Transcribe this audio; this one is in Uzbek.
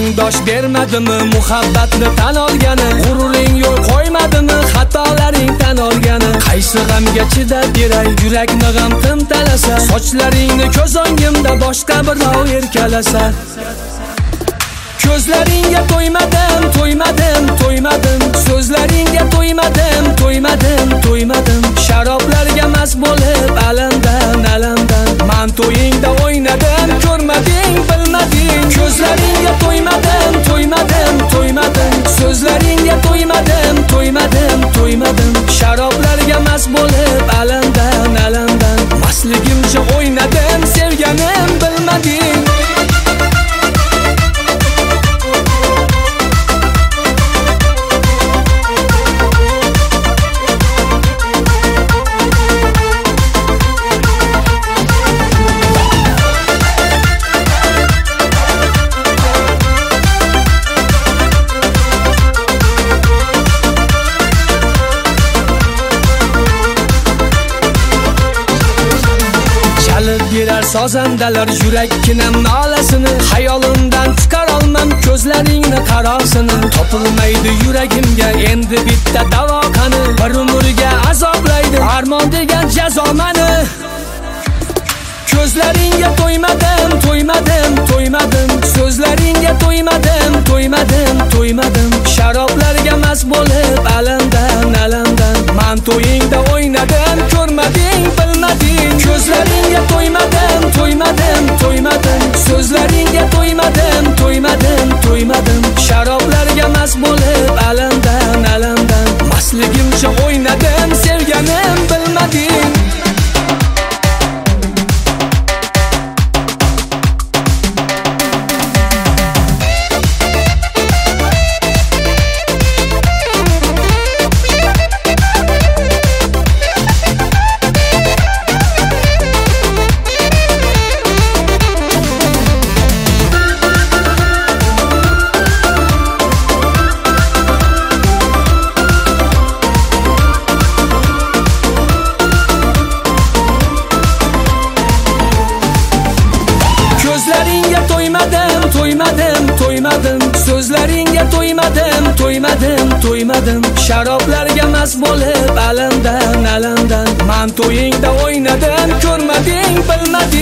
dosh bermadimi muhabbatni tan olgani? G'ururing yo'l qo'ymadimi xatolaring tan olgani? Qaysi g'amga chidab beray, yurakni g'am tim talasa, sochlaringni ko'z o'ngimda boshqa birov erkalasa. Ko'zlaringga to'ymadim, to'ymadim, to'ymadim, so'zlaringga to'ymadim, to'ymadim, to'ymadim, sharoblarga mast bo'lib alamdan, alamdan, men to'yingda o'ynadim, ko'rmading, bilmading. Ko'zlaringga to'ymadim, to'ymadim, to'ymadim, so'zlaringga to'ymadim, to'ymadim, to'ymadim, sharoblarga mast bo'lib alamdan, alamdan, mastligimcha o'ynadim, sevganim bilmading. Birer sozandalar yurakkinam nolasini, xayolimdan chiqar olmam ko'zlaringni qarosini. Topilmaydi yuragimga endi bitta davo qani, bir umrga azoblaydi armon degan jazo mani. Ko'zlaringga to'ymadim, to'ymadim, to'ymadim, so'zlaringga to'ymadim, to'ymadim, to'ymadim, sharoblarga mast bo'lib alamdan, alamdan, men to'yingda o'ynadim, ko'rmading, bilmading. Ko'zlaringga to'ymadim, to'ymadim, to'ymadim, so'zlaringga to'ymadim, to'ymadim, to'ymadim, sharoblarga mast bo'lib alamdan, alamdan, mastligimcha o'ynadim, sevganim bilmading. Ko'zlaringga to'ymadim, to'ymadim, to'ymadim, so'zlaringga to'ymadim, to'ymadim, to'ymadim, sharoblarga mast bo'lib alamdan, alamdan, men to'yingda o'ynadim, ko'rmading, bilmading.